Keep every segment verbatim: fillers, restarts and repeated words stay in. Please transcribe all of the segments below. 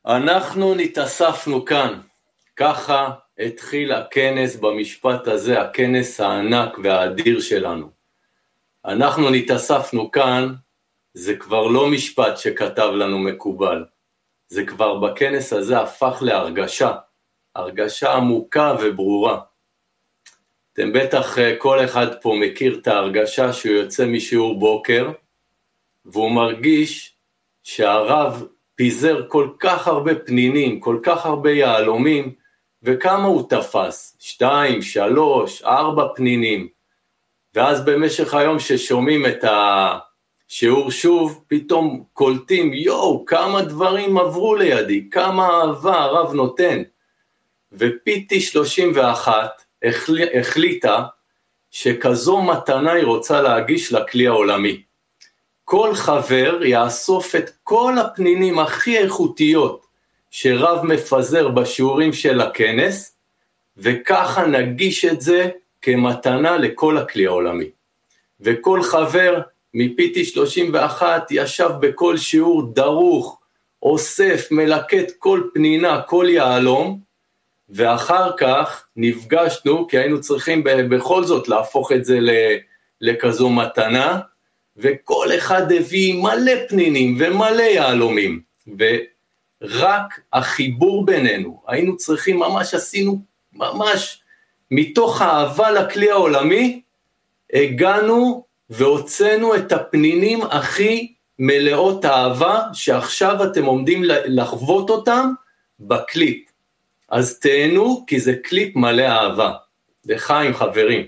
אנחנו נתאספנו כאן, ככה התחיל הכנס במשפט הזה, הכנס הענק והאדיר שלנו. אנחנו נתאספנו כאן, זה כבר לא משפט שכתב לנו מקובל, זה כבר בכנס הזה הפך להרגשה, הרגשה עמוקה וברורה. אתם בטח כל אחד פה מכיר את ההרגשה שהוא יוצא משיעור בוקר, והוא מרגיש שהרב פיזר כל כך הרבה פנינים, כל כך הרבה יעלומים, וכמה הוא תפס? שתיים, שלוש, ארבע פנינים. ואז במשך היום ששומעים את השיעור שוב, פתאום קולטים, יואו, כמה דברים עברו לידי, כמה אהבה הרב נותן. ופיטי שלושים ואחת החליטה שכזו מתנה היא רוצה להגיש לכלי העולמי. כל חבר יאסוף את כל הפנינים הכי איכותיות שרב מפזר בשיעורים של הכנס, וככה נגיש את זה כמתנה לכל הכלי העולמי. וכל חבר מפיטי שלושים ואחת ישב בכל שיעור דרוך, אוסף, מלקט כל פנינה, כל יעלום, ואחר כך נפגשנו, כי היינו צריכים בכל זאת להפוך את זה לכזו מתנה, וכל אחד הביא מלא פנינים ומלא יעלומים, ורק החיבור בינינו, היינו צריכים, ממש עשינו, ממש מתוך האהבה לכלי העולמי, הגענו והוצאנו את הפנינים הכי מלאות האהבה, שעכשיו אתם עומדים לחוות אותם בקליפ. אז תהנו, כי זה קליפ מלא אהבה. לחיים חברים.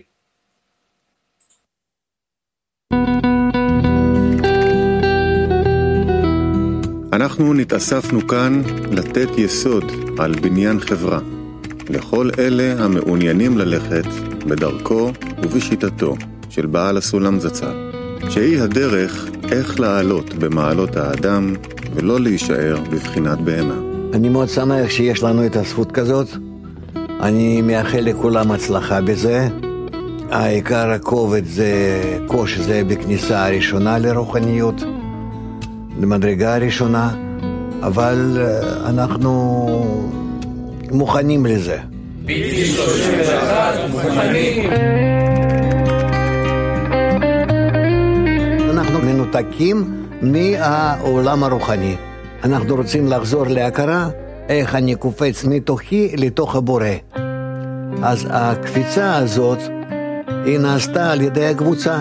אנחנו נתאספנו כאן לתת יסוד על בניין חברה, לכל אלה המעוניינים ללכת בדרכו ובשיטתו של בעל הסולם זצ"ל, שהיא הדרך איך לעלות במעלות האדם ולא להישאר בבחינת בהמה. אני מאוד שמח שיש לנו את הזכות כזאת, אני מאחל לכולם הצלחה בזה. העיקר הכובד זה קוש, זה בכניסה הראשונה לרוחניות, למדרגה הראשונה, אבל אנחנו מוכנים לזה. פיטי שלושים ואחת מוכנים. אנחנו מנותקים מהעולם הרוחני. אנחנו רוצים לחזור להכרה, איך אני קופץ מתוכי לתוך הבורא. אז הקפיצה הזאת היא נעשתה על ידי הקבוצה.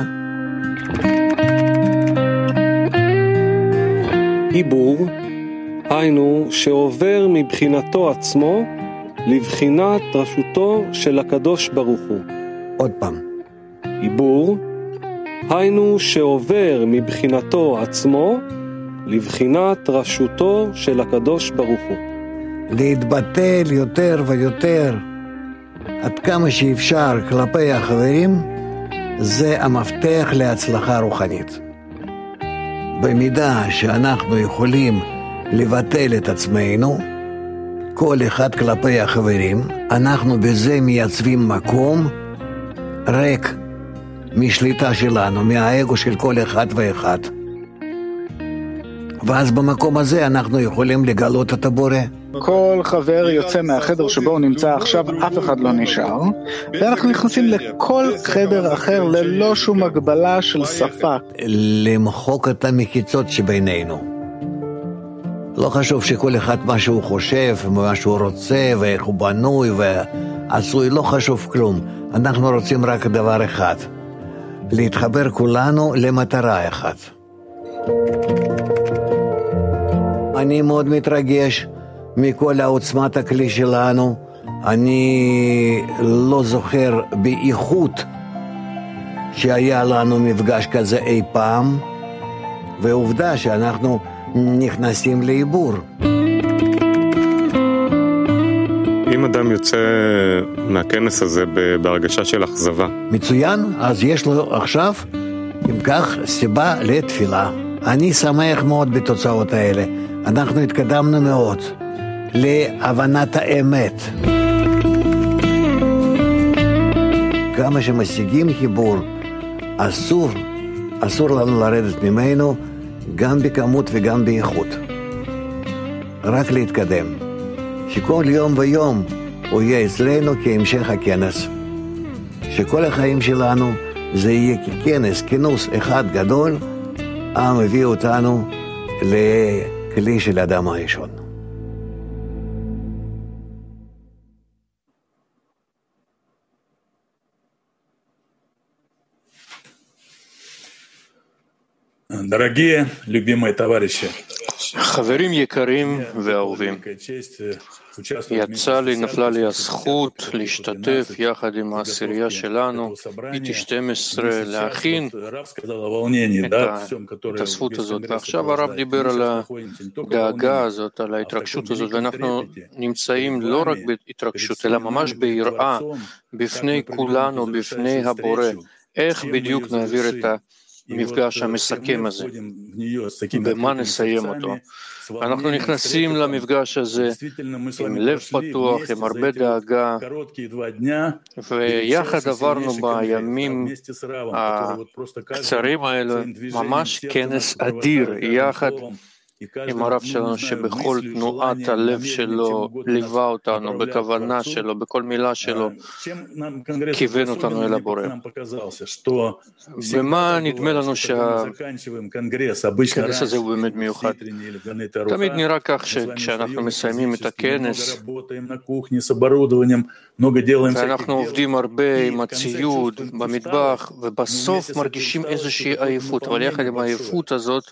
עיבור, היינו שעובר מבחינתו עצמו לבחינת רשותו של הקדוש ברוך הוא. עוד פעם. עיבור, היינו שעובר מבחינתו עצמו לבחינת רשותו של הקדוש ברוך הוא. להתבטל יותר ויותר עד כמה שאפשר כלפי החברים, זה המפתח להצלחה רוחנית. במידה שאנחנו יכולים לבטל את עצמנו, כל אחד כלפי החברים, אנחנו בזה מייצבים מקום ריק משליטה שלנו, מהאגו של כל אחד ואחד. ואז במקום הזה אנחנו יכולים לגלות את הבורא. כל חבר יוצא מהחדר שבו הוא נמצא עכשיו, אף אחד לא נשאר, ואנחנו נכנסים לכל חדר אחר ללא שום הגבלה של שפה. למחוק את המחיצות שבינינו. לא חשוב שכל אחד מה שהוא חושב, מה שהוא רוצה, ואיך הוא בנוי ועשוי, לא חשוב כלום. אנחנו רוצים רק דבר אחד, להתחבר כולנו למטרה אחת. אני מאוד מתרגש מכל העוצמת הכלי שלנו. אני לא זוכר באיכות שהיה לנו מפגש כזה אי פעם, ועובדה שאנחנו נכנסים לעיבור. אם אדם יוצא מהכנס הזה בהרגשה של אכזבה, מצוין, אז יש לו עכשיו, אם כך, סיבה לתפילה. אני שמח מאוד בתוצאות האלה. אנחנו התקדמנו מאוד להבנת האמת. כמה שמשיגים חיבור, אסור, אסור לנו לרדת ממנו, גם בכמות וגם באיכות. רק להתקדם. שכל יום ויום הוא יהיה אצלנו כהמשך הכנס. שכל החיים שלנו זה יהיה ככנס, כינוס אחד גדול, המביא אותנו לכלי של האדם הראשון. Дорогие, любимые товарищи, חברים יקרים ואהובים, יצא לי, נפלה לי הזכות להשתתף יחד עם העשירייה שלנו, אי טי שתים עשרה, להכין את הזכות הזאת. ועכשיו הרב דיבר על הדאגה הזאת, על ההתרגשות הזאת, ואנחנו נמצאים לא רק בהתרגשות, אלא ממש ביראה בפני כולנו, בפני הבורא, איך בדיוק נעביר את ה... המפגש המסכם הזה, במה נסיים אותו. אנחנו נכנסים למפגש הזה עם לב פתוח, עם הרבה דאגה, ויחד עברנו בימים הקצרים האלה ממש כנס אדיר, יחד עם הרב שלנו שבכל תנועת הלב שלו ליווה אותנו, בכוונה שלו, בכל מילה שלו, כיוון אותנו אל הבורא. במה נדמה לנו שהכנס הזה הוא באמת מיוחד? תמיד נראה כך שכשאנחנו מסיימים את הכנס, ואנחנו עובדים הרבה עם הציוד במטבח, ובסוף מרגישים איזושהי עייפות, אבל יחד עם העייפות הזאת,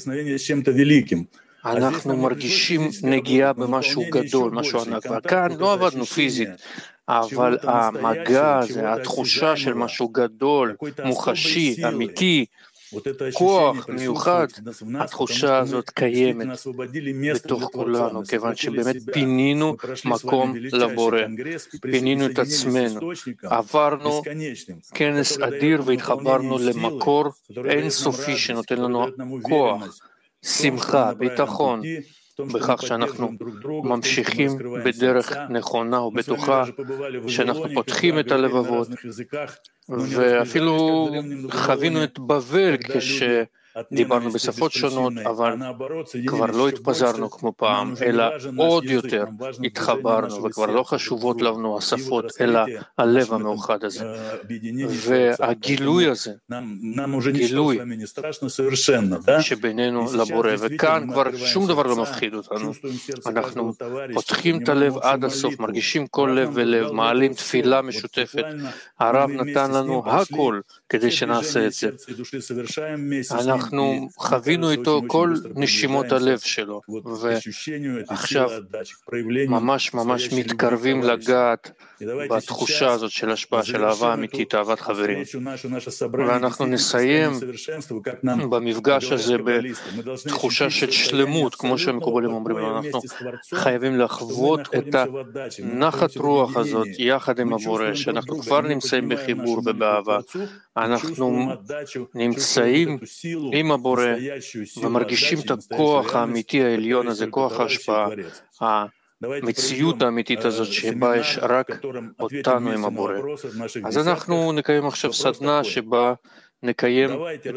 אנחנו מרגישים נגיעה במשהו גדול, משהו ענק. וכאן לא עבדנו פיזית, אבל המגע הזה, התחושה של משהו גדול, מוחשי, אמיתי, כוח מיוחד, התחושה הזאת קיימת בתוך כולנו, כיוון שבאמת פינינו מקום לבורא, פינינו את עצמנו, עברנו כנס אדיר והתחברנו למקור אינסופי שנותן לנו כוח, שמחה, ביטחון, בכך שאנחנו ממשיכים בדרך נכונה ובטוחה, שאנחנו פותחים את הלבבות, ואפילו חווינו את בבל כשדיברנו בשפות שונות, אבל כבר לא התפזרנו כמו פעם, אלא עוד יותר התחברנו, וכבר לא חשובות לנו השפות, אלא הלב המאוחד הזה. והגילוי הזה, גילוי שבינינו לבורא, וכאן כבר שום דבר לא מפחיד אותנו. אנחנו פותחים את הלב עד הסוף, מרגישים כל לב ולב, מעלים תפילה משותפת. הרב נתן לנו הכל כדי שנעשה את זה. אנחנו חווינו איתו כל נשימות הלב שלו, ועכשיו ממש ממש מתקרבים לגעת בתחושה הזאת של השפעה, של אהבה אמיתית, אהבת חברים. ואנחנו נסיים במפגש הזה בתחושה של שלמות, כמו שהמקובלים אומרים לנו. אנחנו חייבים לחוות את הנחת רוח הזאת יחד עם הבורא, שאנחנו כבר נמצאים בחיבור ובאהבה. אנחנו נמצאים עם הבורא ומרגישים את הכוח האמיתי העליון הזה, כוח ההשפעה, המציאות האמיתית הזאת שבה יש רק אותנו עם הבורא. אז אנחנו נקיים עכשיו סדנה שבה נקיים,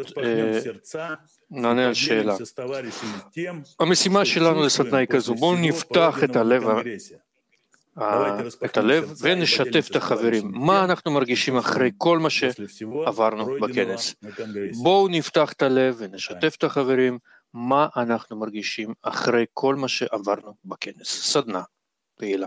נענה על שאלה. המשימה שלנו לסדנה היא כזו, בואו נפתח את הלב, את הלב ונשתף את החברים. מה אנחנו מרגישים אחרי כל מה שעברנו בכנס? בואו נפתח את הלב ונשתף את החברים. מה אנחנו מרגישים אחרי כל מה שעברנו בכנס? סדנה פעילה.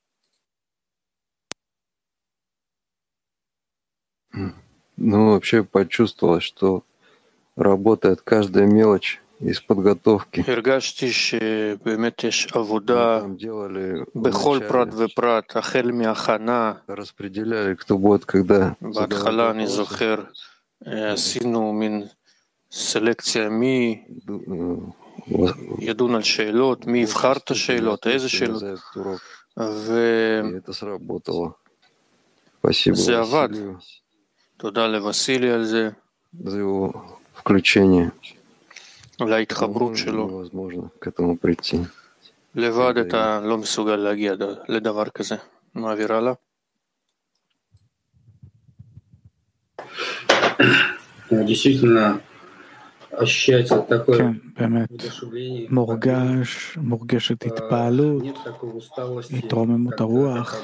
Ну, вообще почувствовал, что работает каждая мелочь из подготовки. הרגשתי שבאמת יש עבודה בכל פרט ופרט, החל מהכנה. Распределяли, кто будет когда. בהתחלה אני זוכר, עשינו מין סלקציה, מי ידון על שאלות, מי יבחר את השאלות, איזה שאלות. וזה עבד. תודה לוסילי על זה. За его включение. על ההתחברות שלו. לבד אתה לא מסוגל להגיע לדבר כזה. מעביר הלאה. Действительно, כן, באמת, מורגש, מורגשת התפעלות, התרוממות הרוח.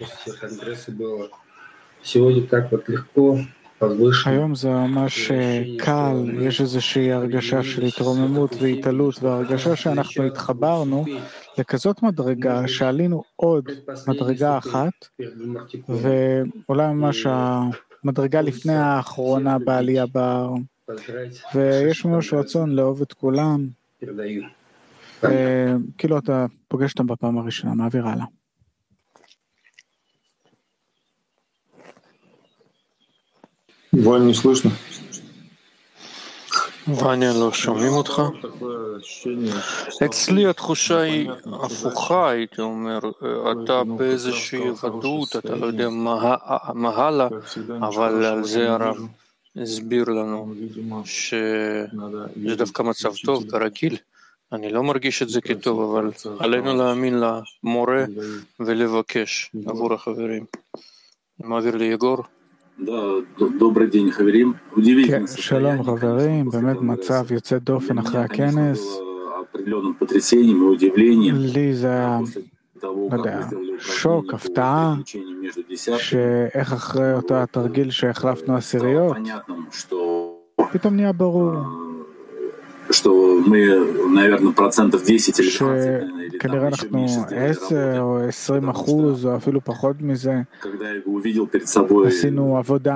היום זה ממש קל, יש איזושהי הרגשה של התרוממות והתעלות, והרגשה שאנחנו התחברנו לכזאת מדרגה, שעלינו עוד מדרגה אחת, ואולי ממש המדרגה לפני האחרונה בעלייה בהר, ויש ממש רצון לאהוב את כולם, כאילו אתה פוגש אותם בפעם הראשונה, מעביר הלאה. Вань, не слышно? ואניה, לא שומעים אותך? אצלי התחושה היא הפוכה, הייתי אומר. אתה באיזושהי ודאות, אתה לא יודע מה הלאה, אבל על זה הרב הסביר לנו שזה דווקא מצב טוב, כרגיל. אני לא מרגיש את זה כטוב, אבל עלינו להאמין למורה ולבקש עבור החברים. מעביר לי יגור. שלום חברים, באמת מצב יוצא דופן אחרי הכנס. לי זה היה, לא יודע, שוק, הפתעה, שאיך אחרי אותה תרגיל שהחלפנו עשיריות, פתאום נהיה ברור שכנראה אנחנו עשר או עשרים אחוז או אפילו פחות מזה עשינו עבודה,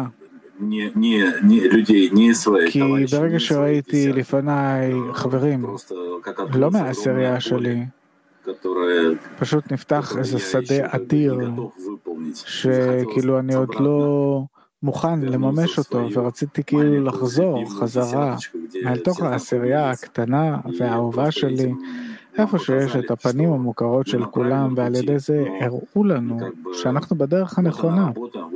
כי ברגע שראיתי לפניי חברים לא מהעשירייה שלי, פשוט נפתח איזה שדה אדיר שכאילו אני עוד לא מוכן לממש אותו, ורציתי כאילו לחזור חזרה אל תוך העשירייה הקטנה והאהובה שלי, איפה שיש את הפנים המוכרות של כולם, ועל ידי זה הראו לנו שאנחנו בדרך הנכונה.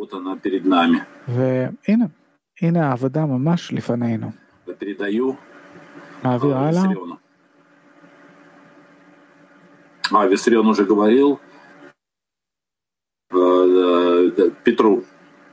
והנה, הנה העבודה ממש לפנינו. מעביר הלאה. А, Виссарион уже говорил. Петру.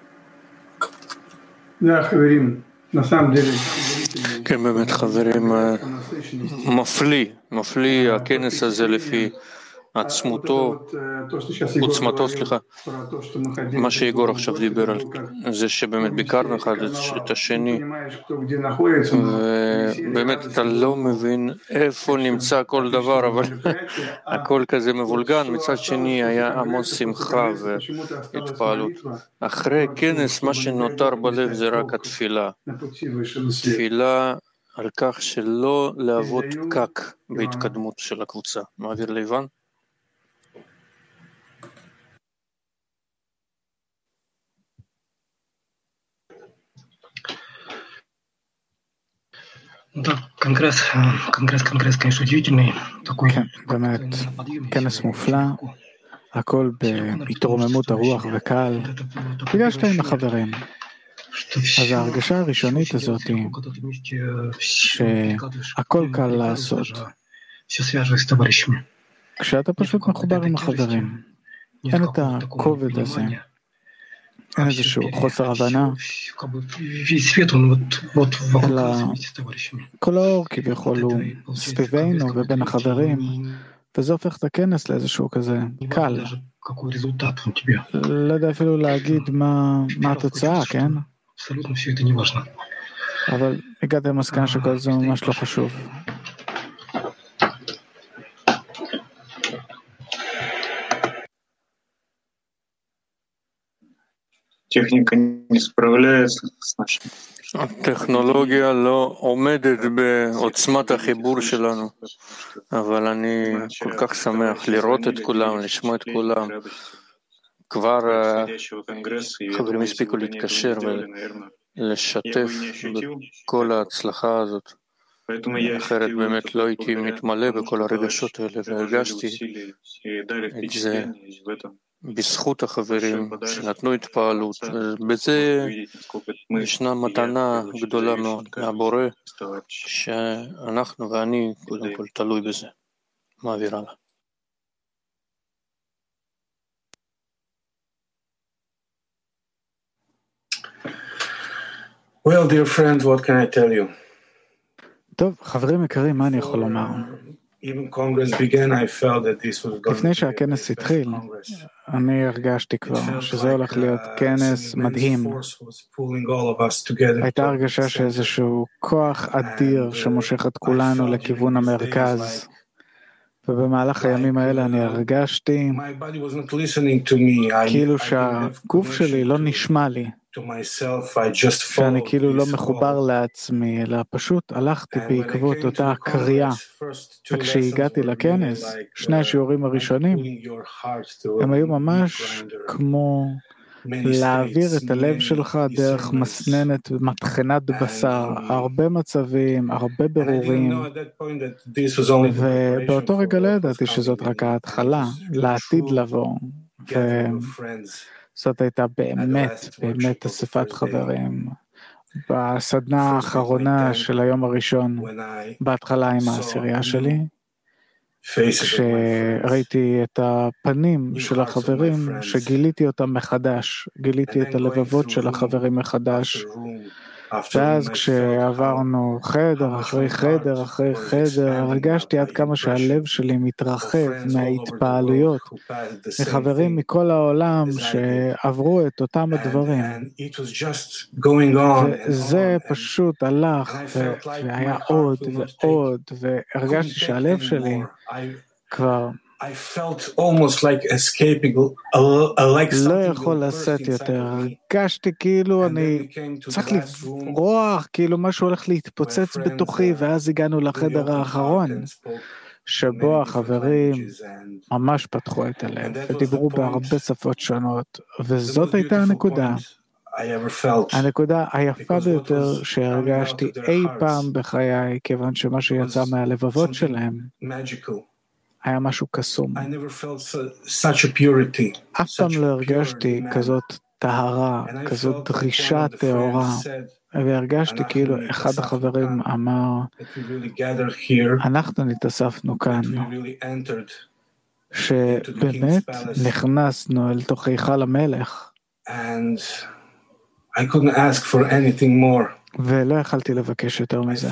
Да, חברים, насам деле. כן, באמת חברים, מפליא, מפליא הכנס הזה לפי עצמותו, עוצמתו, סליחה, מה שיגור עכשיו דיבר על זה שבאמת ביקרנו אחד את השני, ובאמת אתה לא מבין איפה נמצא כל דבר, אבל הכל כזה מבולגן. מצד שני היה המון שמחה והתפעלות. אחרי כנס מה שנותר בלב זה רק התפילה, תפילה על כך שלא להוות פקק בהתקדמות של הקבוצה. מעביר ליוון. Да, конгресс, конгресс, конгресс, конечно, удивительный. Такой, כן, באמת, כנס מופלא, הכל בהתרוממות הרוח וקהל. פגשת עם החברים. אז ההרגשה הראשונית הזאת היא שהכל קל לעשות. כשאתה פשוט מחובר עם החברים, אין את הכובד הזה. אין איזשהו חוסר הבנה, אלא כל האור כביכול הוא סביבנו ובין החברים, וזה הופך את הכנס לאיזשהו כזה קל. לא יודע אפילו להגיד מה, מה התוצאה, כן? אבל הגעתי למסקנה שכל זה ממש לא חשוב. הטכנולוגיה לא עומדת בעוצמת החיבור שלנו, אבל אני כל כך שמח לראות את כולם, לשמוע את כולם. כבר חברים הספיקו להתקשר ולשתף בכל ההצלחה הזאת. אחרת באמת לא הייתי מתמלא בכל הרגשות האלה, והרגשתי את זה בזכות החברים שנתנו התפעלות. בזה ישנה מתנה גדולה מאוד מהבורא, שאנחנו ואני קודם כל תלוי בזה. מעביר הלאה. Well, dear friends, what can I tell you? טוב, חברים יקרים, מה אני יכול לומר? לפני שהכנס התחיל, אני הרגשתי כבר שזה הולך להיות כנס מדהים. הייתה הרגשה שאיזשהו כוח אדיר שמושך את כולנו לכיוון המרכז. ובמהלך הימים האלה אני הרגשתי כאילו שהגוף שלי לא נשמע לי, שאני כאילו לא מחובר לעצמי, אלא פשוט הלכתי בעקבות אותה קריאה. וכשהגעתי לכנס, שני השיעורים הראשונים, הם היו ממש כמו להעביר את הלב שלך דרך מסננת ומטחנת בשר, הרבה מצבים, הרבה ברורים, ובאותו רגע לא ידעתי שזאת רק ההתחלה, לעתיד לבוא, וזאת הייתה באמת, באמת אספת חברים. בסדנה האחרונה של היום הראשון, בהתחלה עם העשירייה שלי, כשראיתי את הפנים של החברים, שגיליתי אותם מחדש, גיליתי את הלבבות של החברים מחדש, ואז כשעברנו חדר אחרי חדר אחרי חדר, הרגשתי עד כמה שהלב שלי מתרחב מההתפעלויות, מחברים מכל העולם שעברו את אותם הדברים. וזה פשוט הלך, והיה עוד ועוד, והרגשתי שהלב שלי כבר לא יכול לשאת יותר. הרגשתי כאילו אני צריך לברוח, כאילו משהו הולך להתפוצץ בתוכי, ואז הגענו לחדר האחרון, שבו החברים ממש פתחו את הלב, ודיברו בהרבה שפות שונות, וזאת הייתה הנקודה. הנקודה היפה ביותר שהרגשתי אי פעם בחיי, כיוון שמה שיצא מהלבבות שלהם, היה משהו קסום. אף פעם לא הרגשתי כזאת טהרה, כזאת דרישה טהורה, והרגשתי כאילו אחד החברים אמר, אנחנו נתאספנו כאן, שבאמת נכנסנו אל תוך היכל המלך, ולא יכלתי לבקש יותר מזה.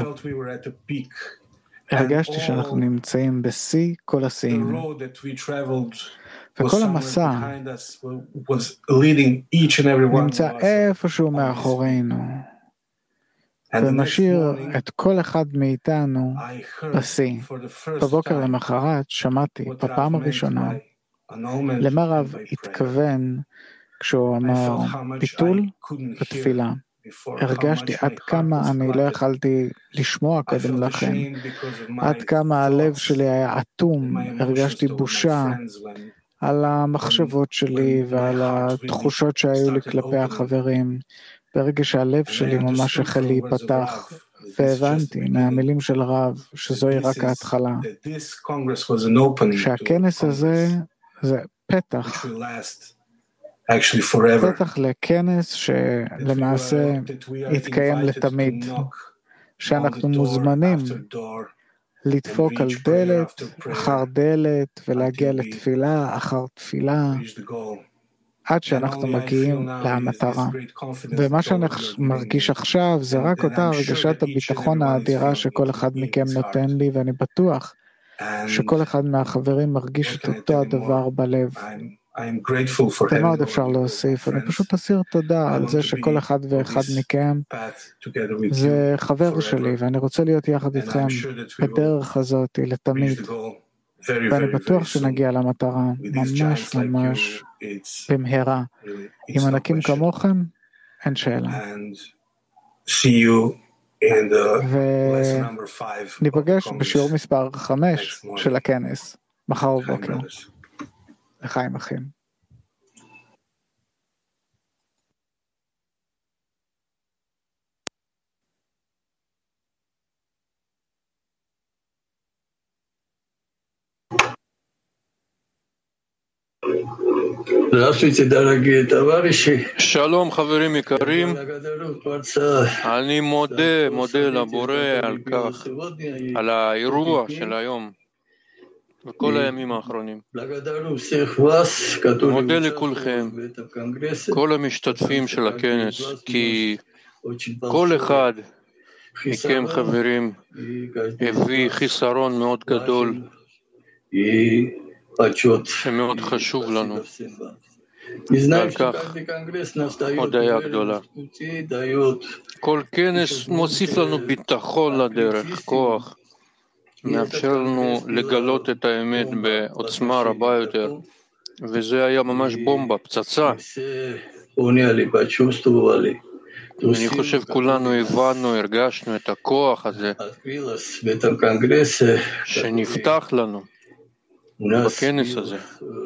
הרגשתי שאנחנו נמצאים בשיא כל השיאים, וכל המסע נמצא איפשהו מאחורינו, ומשאיר את כל אחד מאיתנו בשיא. בבוקר למחרת שמעתי בפעם הראשונה למה רב התכוון כשהוא אמר ביטול ותפילה. הרגשתי עד כמה אני לא יכלתי לשמוע קודם לכן, עד כמה הלב שלי היה אטום, הרגשתי בושה על המחשבות שלי ועל התחושות שהיו לי כלפי החברים, ברגע שהלב שלי ממש החל להיפתח, והבנתי מהמילים של רב שזוהי רק ההתחלה, שהכנס הזה זה פתח, פתח לכנס שלמעשה יתקיים לתמיד, שאנחנו מוזמנים לדפוק על דלת אחר דלת ולהגיע לתפילה אחר תפילה עד שאנחנו מגיעים למטרה. ומה שאני מרגיש עכשיו זה רק אותה הרגשת הביטחון האדירה שכל אחד מכם נותן לי, ואני בטוח שכל אחד מהחברים מרגיש את אותו הדבר בלב. ומה עוד אפשר להוסיף? אני פשוט אסיר תודה על זה שכל אחד ואחד מכם זה חבר שלי, ואני רוצה להיות יחד איתכם בדרך הזאת לתמיד, ואני בטוח שנגיע למטרה ממש ממש במהרה. עם ענקים כמוכם אין שאלה. וניפגש בשיעור מספר חמש של הכנס מחר בבוקר. לחיים אחים. שלום חברים יקרים, אני מודה, מודה לבורא על כך, על האירוע של היום וכל הימים האחרונים. מודה לכולכם, כל המשתתפים של הכנס, כי כל אחד מכם חברים הביא חיסרון מאוד גדול שמאוד חשוב לנו, ועל כך הודיה גדולה. כל כנס מוסיף לנו ביטחון לדרך, כוח, מאפשר לנו לגלות את האמת בעוצמה רבה יותר, וזה היה ממש בומבה, פצצה. אני חושב כולנו הבנו, הרגשנו את הכוח הזה שנפתח לנו בכנס הזה,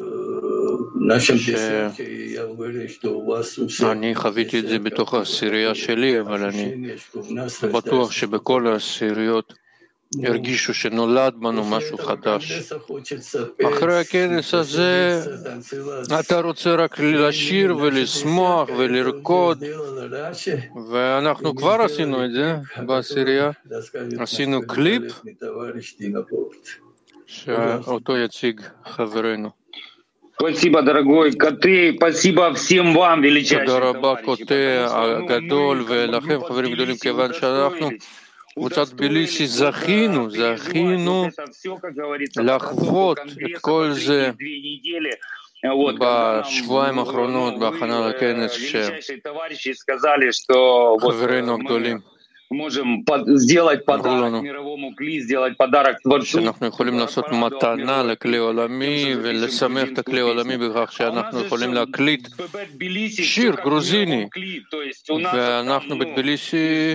שאני חוויתי את זה בתוך העשירייה שלי, אבל אני בטוח שבכל העשיריות הרגישו שנולד בנו משהו חדש. אחרי הכנס הזה אתה רוצה רק לשיר ולשמוח ולרקוד, ואנחנו כבר עשינו את זה בעשירייה. עשינו קליפ שאותו יציג חברנו. Спасибо, дорогой Коте, спасибо всем вам, величайшим תודה רבה קוטה הגדול ולכם חברים גדולים, כיוון שאנחנו קבוצת ביליסי זכינו, זכינו לחוות את כל זה בשבועיים האחרונות בהכנה לכנס, שחברינו הגדולים אמרו לנו שאנחנו יכולים לעשות מתנה לכלי עולמי ולשמח את הכלי עולמי בכך שאנחנו יכולים להקליט שיר גרוזיני, ואנחנו בטביליסי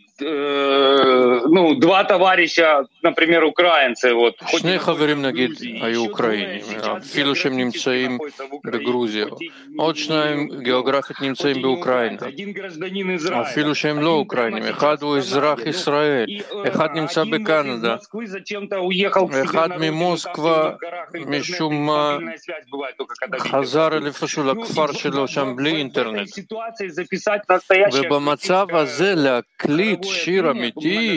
ну, два товарища, например, украинцы, вот. שני חברים נגיד היו אוקראינים, אפילו שהם נמצאים בגרוזיה. עוד שניים גיאוגרפית נמצאים באוקראינה, אפילו שהם לא אוקראינים. אחד הוא אזרח ישראל, אחד נמצא בקנדה, אחד ממוסקבה משום מה חזר איפשהו לכפר שלו שם בלי אינטרנט. ובמצב הזה להקליט שיר אמיתי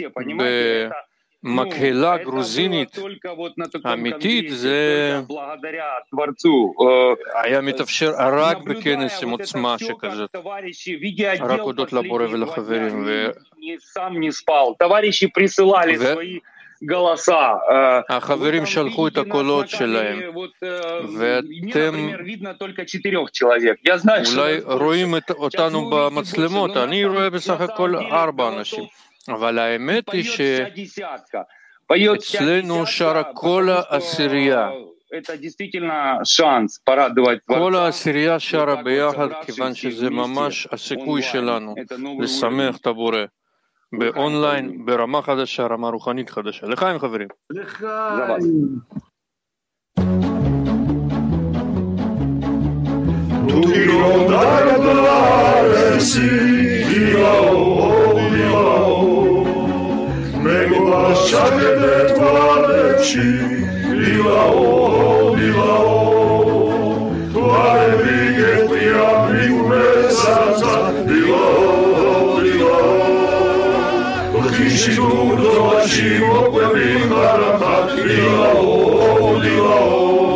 במקהלה גרוזינית אמיתית, זה היה מתאפשר רק בכנס עם עוצמה שכזאת, רק הודות לבורא ולחברים. החברים שלחו את הקולות שלהם, ואתם אולי רואים אותנו במצלמות, אני רואה בסך הכל ארבע אנשים, אבל האמת היא שאצלנו שרה כל העשירייה, כל העשירייה שרה ביחד, כיוון שזה ממש הסיכוי שלנו לשמח את הבורא באונליין, ברמה חדשה, רמה רוחנית חדשה. לחיים חברים. לחיים. Tu dirondare dell'are si dilao, dilao, nego lasciare le tue lecci, dilao, dilao, tuare vighe piani umesata, dilao, dilao, Kishinu doashimo kwemimbarama, dilao, dilao,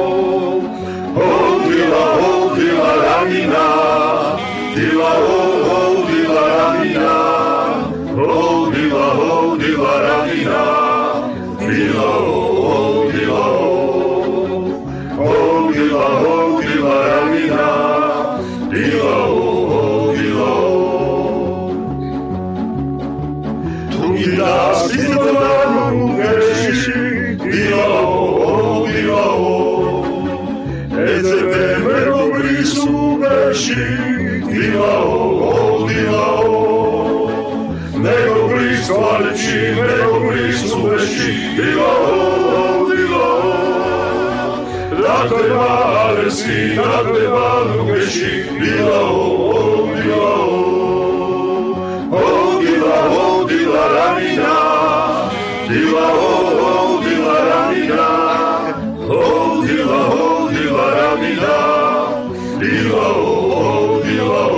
oh dilao, dilaramina, dilao, dilaramina, oh dilao, dilaramina, dilao, dilao, oh dilao, dilaramina, dilao, dilao. Tu mi das dilamo geshi, dilao, dilao. Ezebe mero brisu beshi, dilao, dilao. Nego brisu alči, nego brisu beshi, dilao, dilao. Dakle male si, dakle malo geshi, dilao, dilao. Oh dilao, dilaramina, dilao, dilaramina. Oh dilao, dilaramina, dilao, dilao,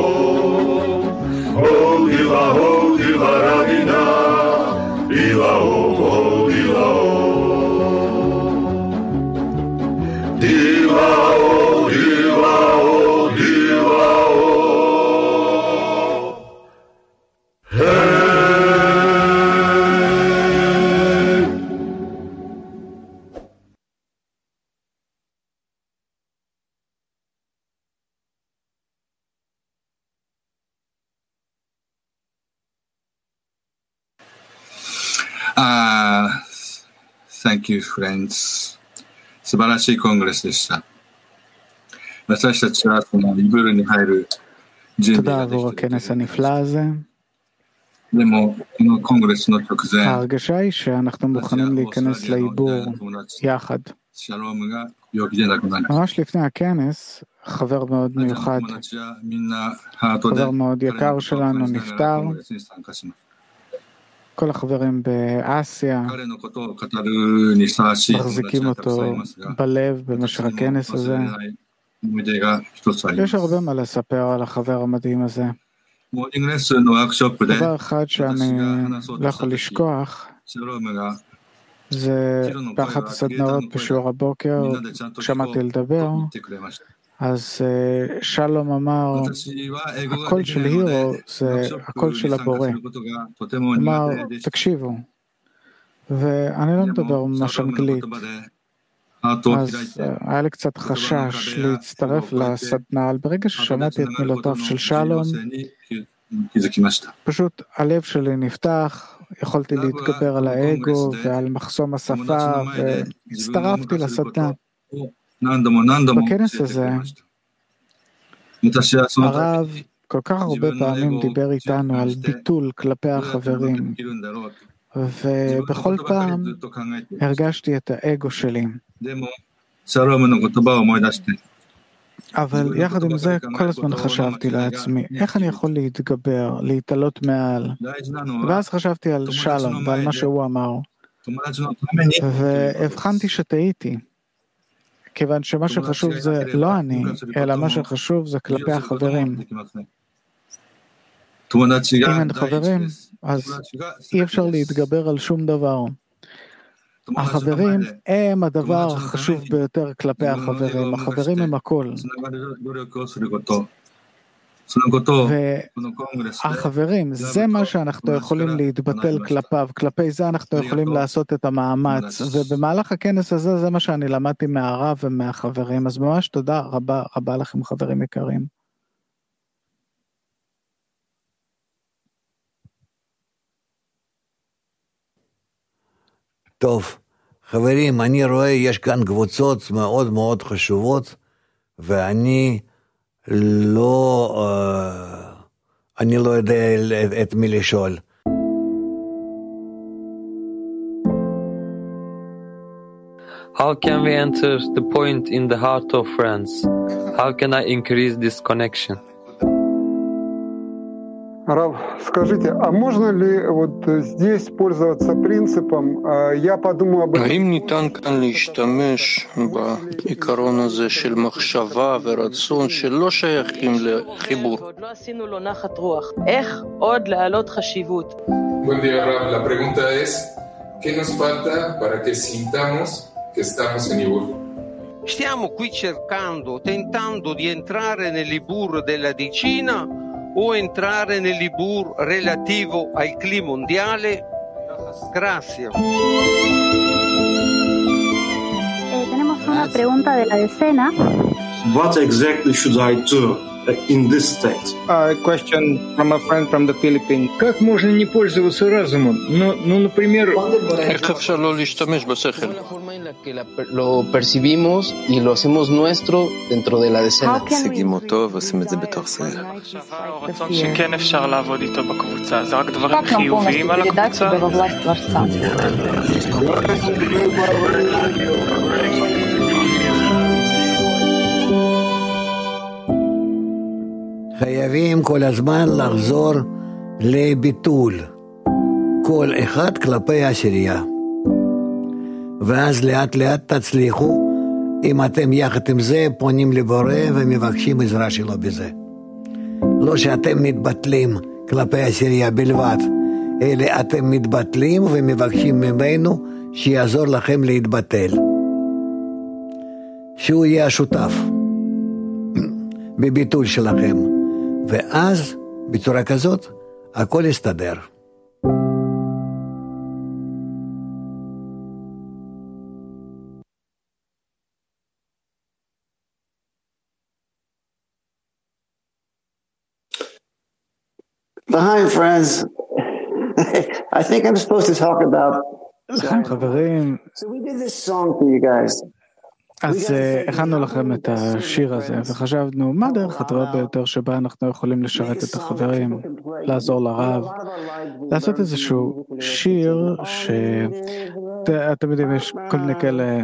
oh dilao, dilaramina, dilao, dilao, dilao, dilao, dilao. Thank you, friends. 素晴らしいコングレスでした。私たちはそのイブルに入る準備 תודה がで עבור きている הכנס הנפלא הזה. でもこのコングレスの直前 ההרגשה היא שאנחנו מוכנים להיכנס לעיבור יחד. シャロームが病気で亡くなり ממש לפני הכנס, חבר מאוד מיוחד, 友達はみんなハートで חבר מאוד יקר שלנו נפטר, コングレスに参加します。 כל החברים באסיה 彼のことを語るにふさわしい友達 מחזיקים がたくさん אותו いますが בלב במשך הכנס 忘 הזה. れない思い出が一つありま יש す。 הרבה מה לספר על החבר המדהים הזה. モーニングレッスンのワークショップで דבר אחד שאני לא יכול לשכוח, シャロームが זה באחת הסדנאות בשיעור הבוקר, כשעמדתי לדבר, 言ってくれました。 אז שלום אמר, 私は英語が הקול でき של ないので、 הירו ワーク זה ショップ הקול に של 参加 הבורא. することがとても אמר, 苦手でした。 תקשיבו, ואני לא で מדבר も、 ממש シャロームの אנגלית, 言葉でハートを開い אז て、 היה לי קצת חשש להצטרף לסדנה, אבל ברגע ハートでつ ששמעתי な את がること מילותיו の של 重要 שלום, 性に気気づきました。 פשוט הלב שלי נפתח, יכולתי להתגבר על האגו ועל מחסום 友 השפה, 達の前で自分を והצטרפתי 動かせること לסדנה. を何度も何度も教え בכנס てくれ הזה ました。私はその時 הרב כל כך הרבה פעמים דיבר איתנו על ביטול כלפי どうやったらうまく החברים, できるんだろうと、自分の ובכל ことばかり פעם ずっと考えていました。 הרגשתי את האגו שלי. でも、シャロームの言葉を思い出して、 אבל יחד עם זה כל הזמן חשבתי לעצמי, איך אני יכול להתגבר, להתעלות מעל. 大事なのは ואז חשבתי על שלום ועל מה שהוא אמר, 友達のために והבחנתי שטעיתי. כיוון שמה שחשוב זה לא אני, אלא מה שחשוב זה כלפי החברים. 友達 אם が אין 第一 חברים, です。 אז 友達が אי 全 אפשר てです。 להתגבר על שום דבר. 友達の前 החברים で הם הדבר 友達のために החשוב ביותר כלפי 自分の英語を החברים, 動かし החברים て הם הכל. つながる努力をすること、そのことをこのコングレスで והחברים, זה מה שאנחנו יכולים להתבטל כלפיו, כלפי זה אנחנו יכולים לעשות את המאמץ, ובמהלך הכנס הזה זה מה שאני למדתי מהרב ומהחברים, אז ממש תודה רבה רבה לכם חברים יקרים. טוב, חברים, אני רואה יש כאן קבוצות מאוד מאוד חשובות, ואני לא, אני לא יודע את מי לשאול. How can we enter the point in the heart of friends? How can I increase this connection? Рав, скажите, а можно ли вот здесь пользоваться принципом, я подумаю об этом? האם ניתן כאן להשתמש בעיקרון הזה של מחשבה ורצון שלא שייכים לחיבור? עוד לא עשינו לו נחת רוח. איך עוד להעלות חשיבות? Buen día, Rav. La pregunta es, ¿qué nos falta para que sintamos che stiamo in Ibur? Stiamo qui cercando, tentando di entrare nell'Ibur della decina o entrare nell'Ibur relativo al clima mondiale? Gracias. Eh, tenemos una pregunta de la decena. What exactly should I do in this state? A question from a friend from the Philippines. Как можно не пользоваться разумом? Ну, ну, например... איך אפשר לא להשתמש בשכל? Lo percibimos y lo hacemos nuestro dentro de la decena. משיגים אותו ועושים את זה בתוך שכל. רצון שכן אפשר לעבוד איתו בקבוצה, זה רק דברים חיוביים על הקבוצה. חייבים כל הזמן לחזור לביטול, כל אחד כלפי השרייה. ואז לאט לאט תצליחו, אם אתם יחד עם זה פונים לבורא ומבקשים עזרה שלו בזה. לא שאתם מתבטלים כלפי השרייה בלבד, אלא אתם מתבטלים ומבקשים ממנו שיעזור לכם להתבטל. שהוא יהיה השותף בביטול שלכם, ואז בצורה כזאת הכל יסתדר. Hi, friends. I think I'm supposed to talk about לכם חברים, אז הכנו לכם את השיר הזה, וחשבנו, מה הדרך הטובה ביותר שבה אנחנו יכולים לשרת את החברים, לעזור לרב, לעשות איזשהו שיר, שאתם יודעים, יש כל מיני כאלה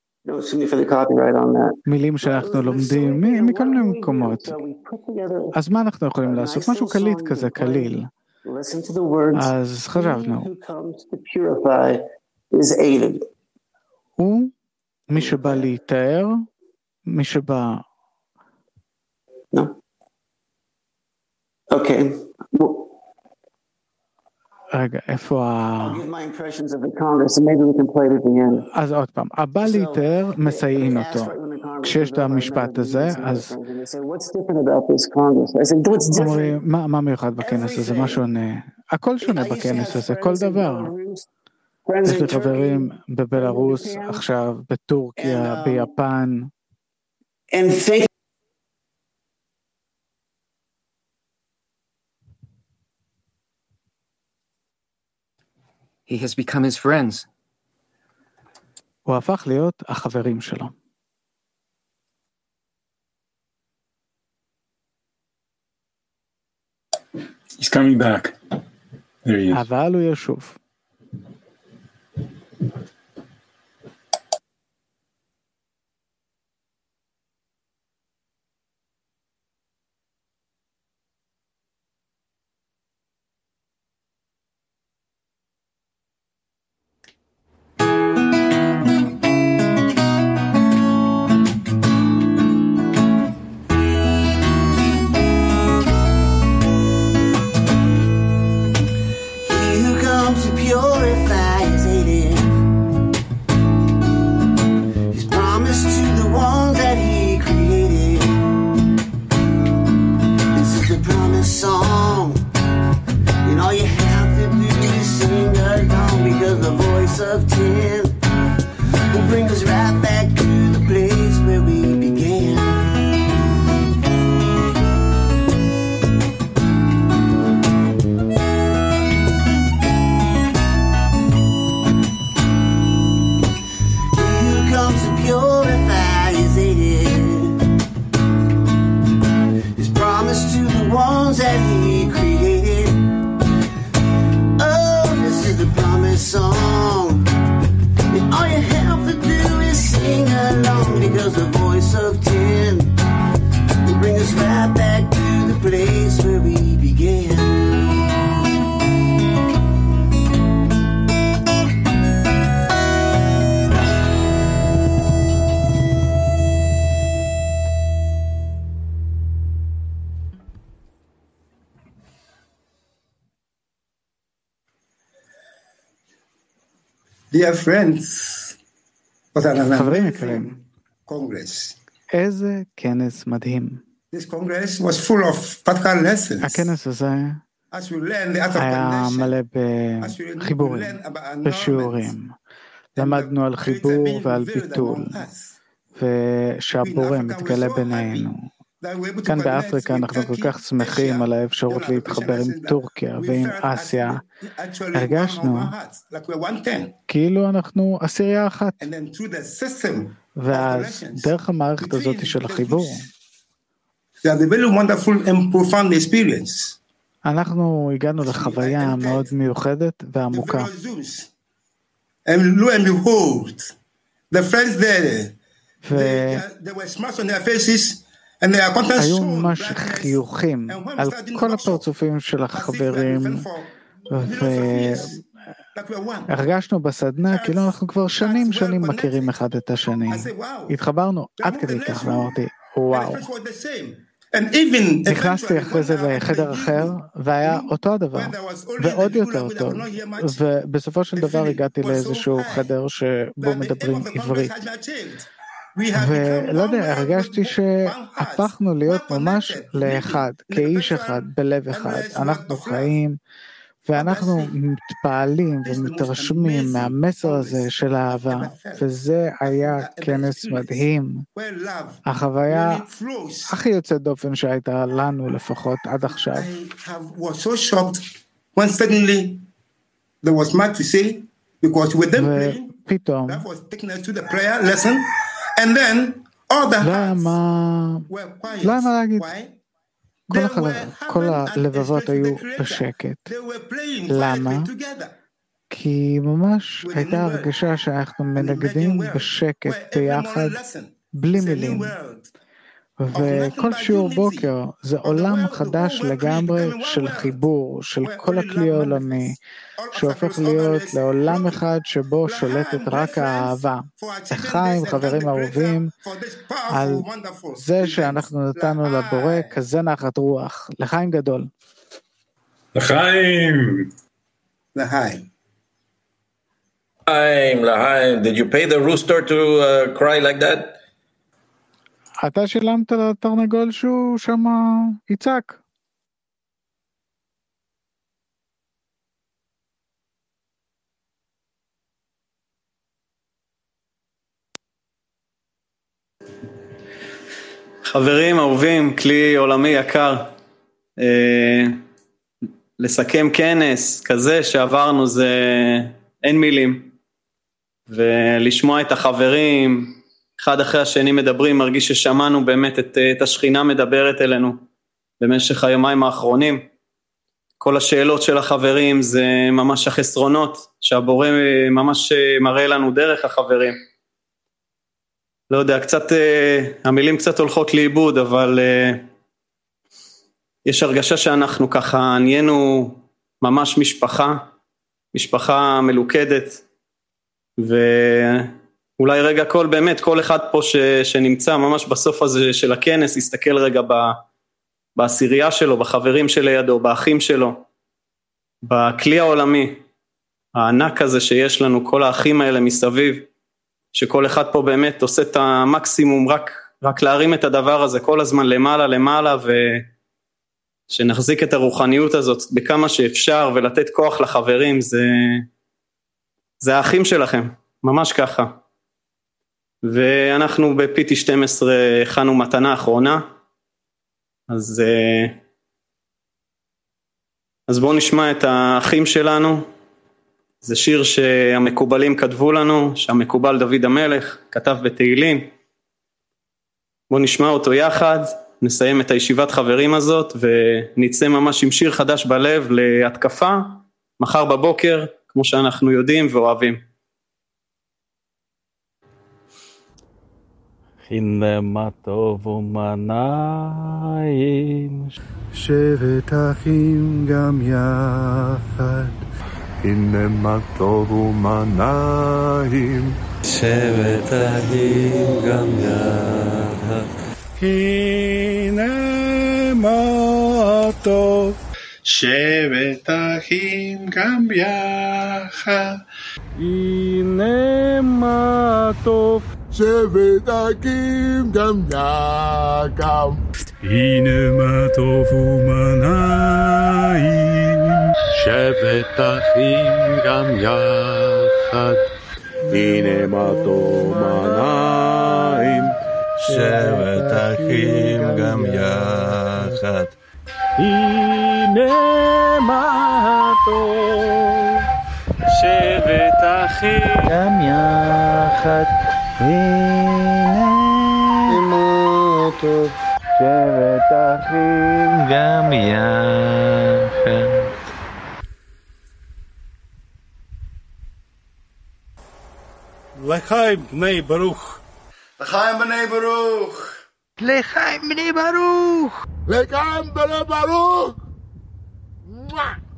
מילים שאנחנו לומדים מכל מיני מקומות. אז מה אנחנו יכולים לעשות? משהו קליט כזה, קליל. אז חשבנו. הוא מי שבא להתאר, מי שבא... אוקיי. רגע, איפה ה... אז עוד פעם, הבא להתאר מסייעים אותו. כשיש את המשפט הזה, אז... אומרים, מה מיוחד בכנס הזה? מה שונה? הכל שונה בכנס הזה, כל דבר. יש לי חברים בבלרוס, עכשיו בטורקיה, ביפן. He has become his friends. הוא הפך להיות החברים שלו. He's coming back. There he is. אבל הוא ישוב. Dear friends, חברים יקרים, איזה כנס מדהים. הכנס הזה היה מלא בחיבורים, בשיעורים. למדנו על חיבור ועל ביטול, ושהבורא מתגלה בינינו. כאן באפריקה אנחנו כל כך שמחים על האפשרות להתחבר עם טורקיה ועם אסיה. הרגשנו כאילו אנחנו עשירייה אחת. ואז דרך המערכת הזאת של החיבור, אנחנו הגענו לחוויה מאוד מיוחדת ועמוקה. And lo and behold, the friends there, they, they were smashed on their faces, and they are content so. היו ממש חיוכים על כל הפרצופים של החברים, והרגשנו בסדנה כאילו אנחנו כבר שנים שנים מכירים אחד את השני. התחברנו עד כדי כך, ואמרתי, וואו. נכנסתי אחרי זה לחדר אחר, והיה אותו הדבר, ועוד יותר טוב, ובסופו של דבר הגעתי לאיזשהו חדר שבו מדברים עברית, ולא יודע, הרגשתי שהפכנו להיות ממש לאחד, כאיש אחד, בלב אחד. אנחנו חיים, ואנחנו מתפעלים ומתרשמים מהמסר הזה של האהבה, וזה היה כנס מדהים. החוויה הכי יוצאת דופן שהייתה לנו לפחות עד עכשיו. I was so shocked when suddenly there was much to say because with them praying, ופתאום, that was taking us to the prayer lesson, and then all the hearts למה, were quiet. למה להגיד, Why? כל, They החל... were כל having an הלבבות experience היו with the Creator. בשקט. They were playing למה? quietly together. כי ממש הייתה הרגשה שאנחנו מנגדים בשקט ביחד, בלי מילים. וכל שיעור בוקר זה עולם חדש לגמרי של חיבור, של כל הכלי העולמי, שהופך להיות לעולם אחד שבו שולטת רק האהבה. לחיים, חברים אהובים, על זה שאנחנו נתנו לבורא כזה נחת רוח. לחיים גדול. לחיים! לחיים. לחיים, לחיים. Did you pay the rooster to uh, cry like that? אתה שילמת לתרנגול שהוא שם יצעק. חברים אהובים, כלי עולמי יקר, אה, לסכם כנס כזה שעברנו זה אין מילים, ולשמוע את החברים אחד אחרי השני מדברים, מרגיש ששמענו באמת את, את השכינה מדברת אלינו במשך היומיים האחרונים. כל השאלות של החברים זה ממש החסרונות שהבורא ממש מראה לנו דרך החברים. לא יודע, קצת, המילים קצת הולכות לאיבוד, אבל יש הרגשה שאנחנו ככה נהיינו ממש משפחה, משפחה מלוכדת, ואולי רגע כל, באמת, כל אחד פה ש, שנמצא ממש בסוף הזה של הכנס, יסתכל רגע ב, בעשירייה שלו, בחברים שלידו, באחים שלו, בכלי העולמי, הענק הזה שיש לנו, כל האחים האלה מסביב, שכל אחד פה באמת עושה את המקסימום, רק, רק להרים את הדבר הזה כל הזמן למעלה למעלה, ושנחזיק את הרוחניות הזאת בכמה שאפשר, ולתת כוח לחברים, זה, זה האחים שלכם, ממש ככה. ואנחנו ב-פי טי שתים עשרה הכנו מתנה אחרונה, אז, אז בואו נשמע את האחים שלנו. זה שיר שהמקובלים כתבו לנו, שהמקובל דוד המלך כתב בתהילים. בואו נשמע אותו יחד, נסיים את הישיבת חברים הזאת, ונצא ממש עם שיר חדש בלב להתקפה, מחר בבוקר, כמו שאנחנו יודעים ואוהבים. הנה מה טוב ומה נעים, שבט אחים גם יחד. הנה מה טוב ומה נעים, שבט אחים גם יחד. הנה מה טוב, שבט אחים גם יחד. הנה מה טוב, שבט אחים גם יחד. הנה מה טוב ומה נעים, שבט אחים גם יחד. הנה מה טוב ומה נעים, שבט אחים גם יחד. הנה מה טוב, שבט אחים גם יחד. הנה מה טוב, שבט אחים גם יחד. לחיים בני ברוך. לחיים בני ברוך. לחיים בני ברוך. לחיים בני ברוך.